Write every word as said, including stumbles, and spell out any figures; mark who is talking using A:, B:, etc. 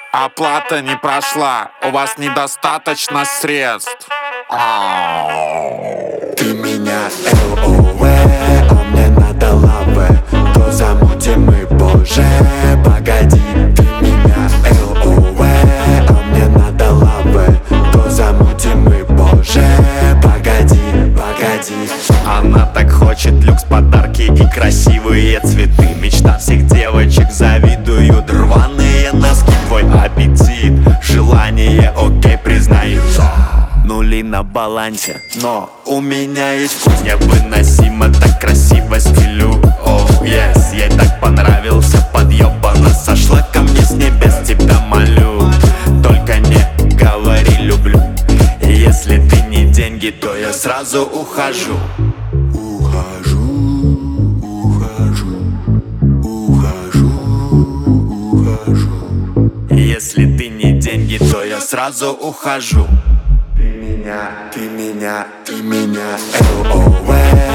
A: Оплата не прошла, у вас недостаточно средств.
B: Ты меня ЛОВ, а мне надо лавы. То замутим мы, боже, погоди. Ты меня ЛОВ, а мне надо лавы. То замутим мы, боже, погоди, погоди.
C: Она так хочет люкс, подарки и красивые цветы. Мечта всех девочек, завидуют рваные носки. Твой аппетит, желание, окей, признаю. Нули на балансе, но у меня есть вкус. Невыносимо так красиво стилю. Oh yes, ей так понравился подъеб. Она сошла ко мне с небес, тебя молю. Только не говори люблю. Если ты не деньги, то я сразу ухожу.
B: Ухожу, ухожу, ухожу, ухожу.
C: Если ты не деньги, то я сразу ухожу.
B: Ты меня, ты меня, ты меня ЛОВ.